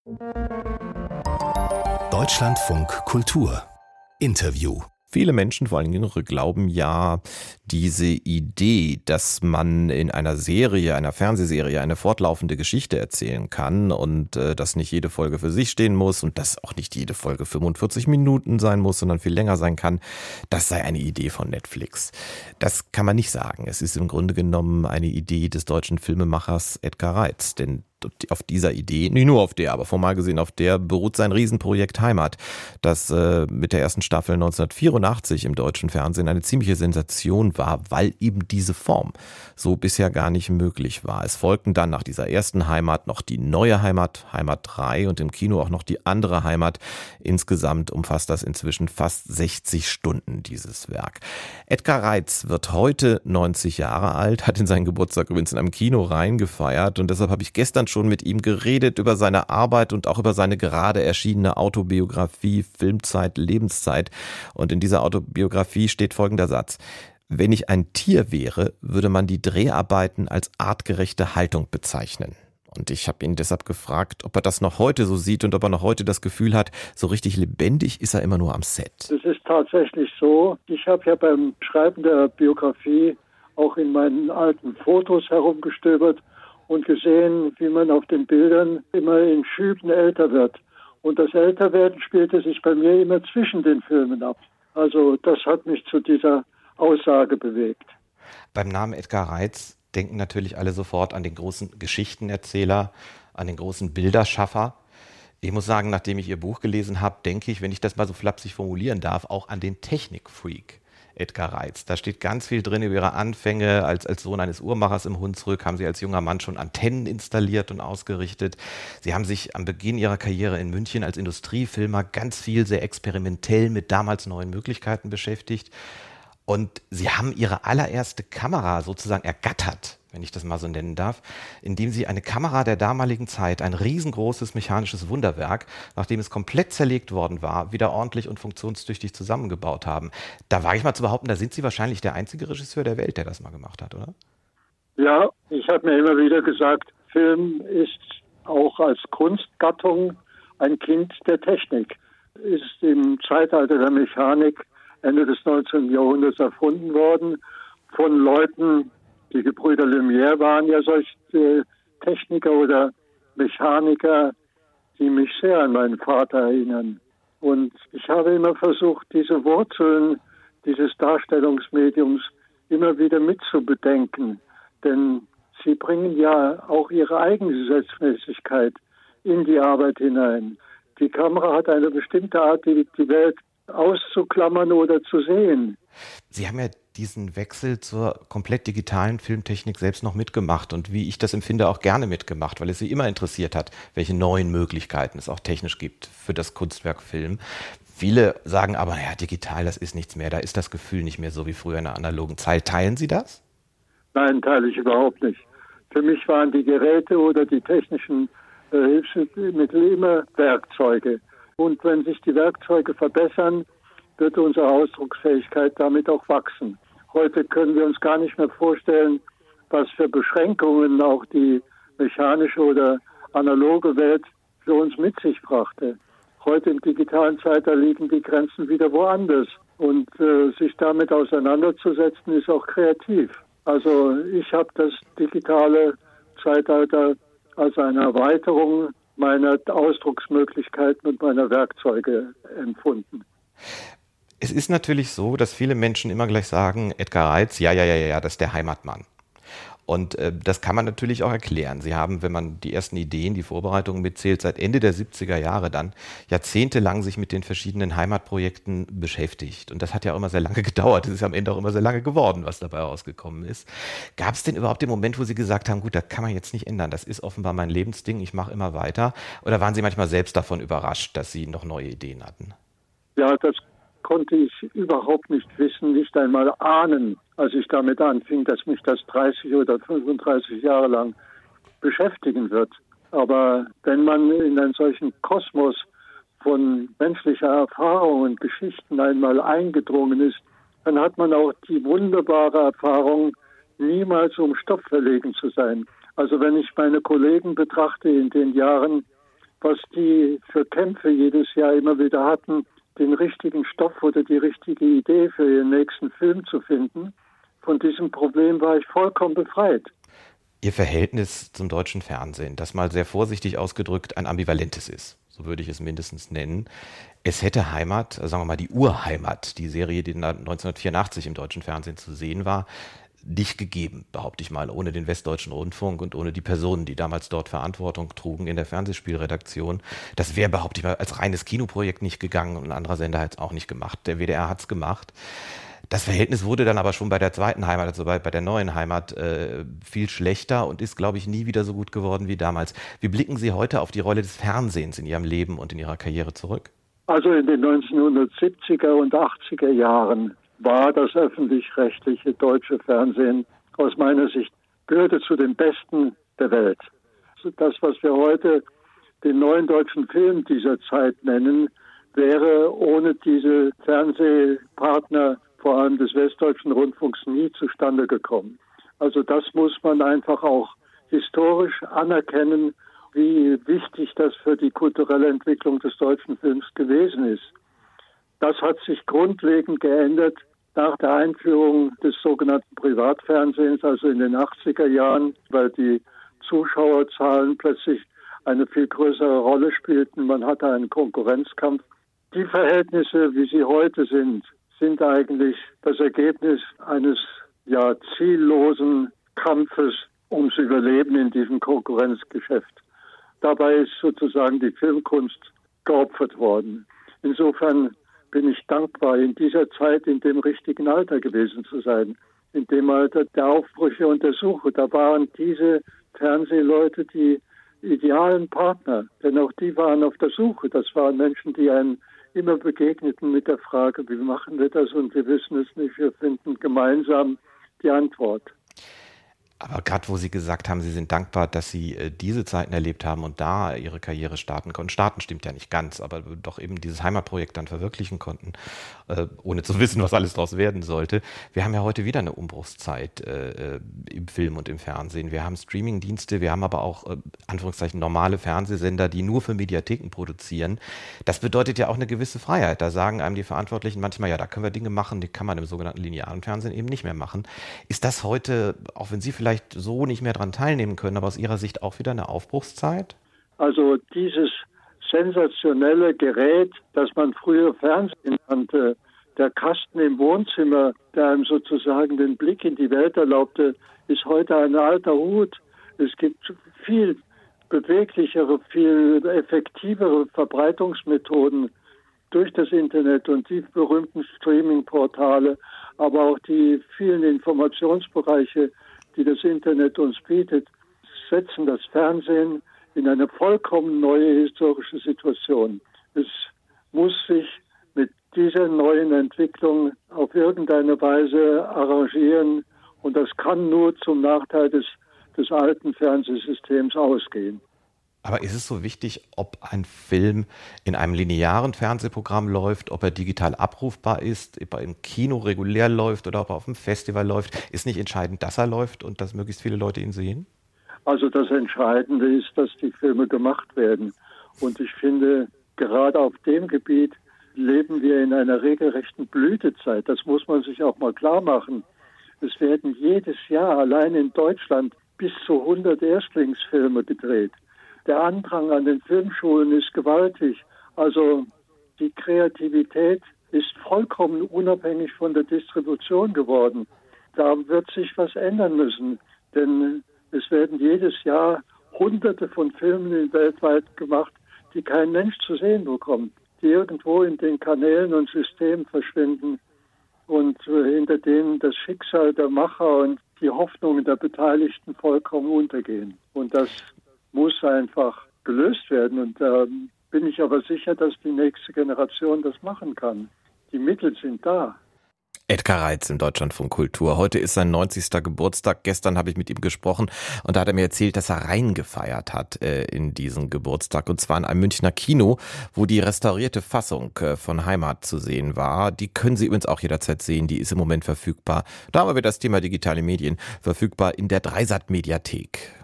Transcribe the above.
Deutschlandfunk Kultur Interview. Viele Menschen, vor allem Jüngere, glauben ja, diese Idee, dass man in einer Serie, einer Fernsehserie, eine fortlaufende Geschichte erzählen kann und dass nicht jede Folge für sich stehen muss und dass auch nicht jede Folge 45 Minuten sein muss, sondern viel länger sein kann, das sei eine Idee von Netflix. Das kann man nicht sagen. Es ist im Grunde genommen eine Idee des deutschen Filmemachers Edgar Reitz, denn auf dieser Idee, nicht nur auf der, aber formal gesehen auf der, beruht sein Riesenprojekt Heimat, das mit der ersten Staffel 1984 im deutschen Fernsehen eine ziemliche Sensation war, weil eben diese Form so bisher gar nicht möglich war. Es folgten dann nach dieser ersten Heimat noch die neue Heimat, Heimat 3 und im Kino auch noch die andere Heimat. Insgesamt umfasst das inzwischen fast 60 Stunden, dieses Werk. Edgar Reitz wird heute 90 Jahre alt, hat in seinen Geburtstag übrigens in einem Kino reingefeiert und deshalb habe ich gestern schon mit ihm geredet über seine Arbeit und auch über seine gerade erschienene Autobiografie Filmzeit, Lebenszeit. Und in dieser Autobiografie steht folgender Satz: Wenn ich ein Tier wäre, würde man die Dreharbeiten als artgerechte Haltung bezeichnen. Und ich habe ihn deshalb gefragt, ob er das noch heute so sieht und ob er noch heute das Gefühl hat, so richtig lebendig ist er immer nur am Set. Es ist tatsächlich so. Ich habe ja beim Schreiben der Biografie auch in meinen alten Fotos herumgestöbert und gesehen, wie man auf den Bildern immer in Schüben älter wird. Und das Älterwerden spielte sich bei mir immer zwischen den Filmen ab. Also das hat mich zu dieser Aussage bewegt. Beim Namen Edgar Reitz denken natürlich alle sofort an den großen Geschichtenerzähler, an den großen Bilderschaffer. Ich muss sagen, nachdem ich Ihr Buch gelesen habe, denke ich, wenn ich das mal so flapsig formulieren darf, auch an den Technikfreak Edgar Reitz. Da steht ganz viel drin über Ihre Anfänge. Als Sohn eines Uhrmachers im Hunsrück haben Sie als junger Mann schon Antennen installiert und ausgerichtet. Sie haben sich am Beginn Ihrer Karriere in München als Industriefilmer ganz viel sehr experimentell mit damals neuen Möglichkeiten beschäftigt. Und Sie haben Ihre allererste Kamera sozusagen ergattert, wenn ich das mal so nennen darf, indem Sie eine Kamera der damaligen Zeit, ein riesengroßes mechanisches Wunderwerk, nachdem es komplett zerlegt worden war, wieder ordentlich und funktionstüchtig zusammengebaut haben. Da wage ich mal zu behaupten, da sind Sie wahrscheinlich der einzige Regisseur der Welt, der das mal gemacht hat, oder? Ja, ich habe mir immer wieder gesagt, Film ist auch als Kunstgattung ein Kind der Technik. Ist im Zeitalter der Mechanik Ende des 19. Jahrhunderts erfunden worden von Leuten, die Gebrüder Lumière waren ja solche Techniker oder Mechaniker, die mich sehr an meinen Vater erinnern. Und ich habe immer versucht, diese Wurzeln dieses Darstellungsmediums immer wieder mitzubedenken. Denn sie bringen ja auch ihre eigene Gesetzmäßigkeit in die Arbeit hinein. Die Kamera hat eine bestimmte Art, die Welt auszuklammern oder zu sehen. Sie haben ja diesen Wechsel zur komplett digitalen Filmtechnik selbst noch mitgemacht und wie ich das empfinde, auch gerne mitgemacht, weil es Sie immer interessiert hat, welche neuen Möglichkeiten es auch technisch gibt für das Kunstwerk Film. Viele sagen aber, ja, digital, das ist nichts mehr, da ist das Gefühl nicht mehr so wie früher in der analogen Zeit. Teilen Sie das? Nein, teile ich überhaupt nicht. Für mich waren die Geräte oder die technischen Hilfsmittel immer Werkzeuge. Und wenn sich die Werkzeuge verbessern, wird unsere Ausdrucksfähigkeit damit auch wachsen. Heute können wir uns gar nicht mehr vorstellen, was für Beschränkungen auch die mechanische oder analoge Welt für uns mit sich brachte. Heute im digitalen Zeitalter liegen die Grenzen wieder woanders. Und sich damit auseinanderzusetzen, ist auch kreativ. Also ich habe das digitale Zeitalter als eine Erweiterung meiner Ausdrucksmöglichkeiten und meiner Werkzeuge empfunden. Es ist natürlich so, dass viele Menschen immer gleich sagen, Edgar Reitz, ja, das ist der Heimatmann. Und das kann man natürlich auch erklären. Sie haben, wenn man die ersten Ideen, die Vorbereitungen mitzählt, seit Ende der 70er Jahre dann jahrzehntelang sich mit den verschiedenen Heimatprojekten beschäftigt. Und das hat ja auch immer sehr lange gedauert. Es ist am Ende auch immer sehr lange geworden, was dabei rausgekommen ist. Gab es denn überhaupt den Moment, wo Sie gesagt haben, gut, das kann man jetzt nicht ändern. Das ist offenbar mein Lebensding, ich mache immer weiter. Oder waren Sie manchmal selbst davon überrascht, dass Sie noch neue Ideen hatten? Ja, das konnte ich überhaupt nicht wissen, nicht einmal ahnen, als ich damit anfing, dass mich das 30 oder 35 Jahre lang beschäftigen wird. Aber wenn man in einen solchen Kosmos von menschlicher Erfahrung und Geschichten einmal eingedrungen ist, dann hat man auch die wunderbare Erfahrung, niemals um Stopp verlegen zu sein. Also wenn ich meine Kollegen betrachte in den Jahren was die für Kämpfe jedes Jahr immer wieder hatten, den richtigen Stoff oder die richtige Idee für ihren nächsten Film zu finden. Von diesem Problem war ich vollkommen befreit. Ihr Verhältnis zum deutschen Fernsehen, das mal sehr vorsichtig ausgedrückt ein ambivalentes ist, so würde ich es mindestens nennen. Es hätte Heimat, sagen wir mal die Urheimat, die Serie, die 1984 im deutschen Fernsehen zu sehen war, nicht gegeben, behaupte ich mal, ohne den Westdeutschen Rundfunk und ohne die Personen, die damals dort Verantwortung trugen in der Fernsehspielredaktion. Das wäre, behaupte ich mal, als reines Kinoprojekt nicht gegangen und ein anderer Sender hat es auch nicht gemacht. Der WDR hat es gemacht. Das Verhältnis wurde dann aber schon bei der zweiten Heimat, also bei der neuen Heimat, viel schlechter und ist, glaube ich, nie wieder so gut geworden wie damals. Wie blicken Sie heute auf die Rolle des Fernsehens in Ihrem Leben und in Ihrer Karriere zurück? Also in den 1970er und 80er Jahren war das öffentlich-rechtliche deutsche Fernsehen aus meiner Sicht gehörte zu den Besten der Welt. Das, was wir heute den neuen deutschen Film dieser Zeit nennen, wäre ohne diese Fernsehpartner, vor allem des Westdeutschen Rundfunks, nie zustande gekommen. Also das muss man einfach auch historisch anerkennen, wie wichtig das für die kulturelle Entwicklung des deutschen Films gewesen ist. Das hat sich grundlegend geändert nach der Einführung des sogenannten Privatfernsehens, also in den 80er Jahren, weil die Zuschauerzahlen plötzlich eine viel größere Rolle spielten. Man hatte einen Konkurrenzkampf. Die Verhältnisse, wie sie heute sind eigentlich das Ergebnis eines ziellosen Kampfes ums Überleben in diesem Konkurrenzgeschäft. Dabei ist sozusagen die Filmkunst geopfert worden. Insofern bin ich dankbar, in dieser Zeit in dem richtigen Alter gewesen zu sein. In dem Alter der Aufbrüche und der Suche. Da waren diese Fernsehleute die idealen Partner, denn auch die waren auf der Suche. Das waren Menschen, die einen immer begegneten mit der Frage, wie machen wir das und wir wissen es nicht, wir finden gemeinsam die Antwort. Aber gerade wo Sie gesagt haben, Sie sind dankbar, dass Sie diese Zeiten erlebt haben und da Ihre Karriere starten konnten. Starten stimmt ja nicht ganz, aber doch eben dieses Heimatprojekt dann verwirklichen konnten, ohne zu wissen, was alles daraus werden sollte. Wir haben ja heute wieder eine Umbruchszeit im Film und im Fernsehen. Wir haben Streamingdienste, wir haben aber auch, Anführungszeichen, normale Fernsehsender, die nur für Mediatheken produzieren. Das bedeutet ja auch eine gewisse Freiheit. Da sagen einem die Verantwortlichen manchmal, ja, da können wir Dinge machen, die kann man im sogenannten linearen Fernsehen eben nicht mehr machen. Ist das heute, auch wenn Sie vielleicht so nicht mehr daran teilnehmen können, aber aus Ihrer Sicht auch wieder eine Aufbruchszeit? Also dieses sensationelle Gerät, das man früher Fernsehen nannte, der Kasten im Wohnzimmer, der einem sozusagen den Blick in die Welt erlaubte, ist heute ein alter Hut. Es gibt viel beweglichere, viel effektivere Verbreitungsmethoden durch das Internet und die berühmten Streaming-Portale, aber auch die vielen Informationsbereiche, die das Internet uns bietet, setzen das Fernsehen in eine vollkommen neue historische Situation. Es muss sich mit dieser neuen Entwicklung auf irgendeine Weise arrangieren und das kann nur zum Nachteil des alten Fernsehsystems ausgehen. Aber ist es so wichtig, ob ein Film in einem linearen Fernsehprogramm läuft, ob er digital abrufbar ist, ob er im Kino regulär läuft oder ob er auf dem Festival läuft? Ist nicht entscheidend, dass er läuft und dass möglichst viele Leute ihn sehen? Also das Entscheidende ist, dass die Filme gemacht werden. Und ich finde, gerade auf dem Gebiet leben wir in einer regelrechten Blütezeit. Das muss man sich auch mal klar machen. Es werden jedes Jahr allein in Deutschland bis zu 100 Erstlingsfilme gedreht. Der Andrang an den Filmschulen ist gewaltig. Also die Kreativität ist vollkommen unabhängig von der Distribution geworden. Da wird sich was ändern müssen, denn es werden jedes Jahr Hunderte von Filmen weltweit gemacht, die kein Mensch zu sehen bekommt, die irgendwo in den Kanälen und Systemen verschwinden und hinter denen das Schicksal der Macher und die Hoffnungen der Beteiligten vollkommen untergehen. Und das muss einfach gelöst werden. Und da bin ich aber sicher, dass die nächste Generation das machen kann. Die Mittel sind da. Edgar Reitz im Deutschlandfunk Kultur. Heute ist sein 90. Geburtstag. Gestern habe ich mit ihm gesprochen und da hat er mir erzählt, dass er reingefeiert hat in diesen Geburtstag. Und zwar in einem Münchner Kino, wo die restaurierte Fassung von Heimat zu sehen war. Die können Sie übrigens auch jederzeit sehen. Die ist im Moment verfügbar. Da haben wir das Thema digitale Medien verfügbar in der Dreisat Mediathek.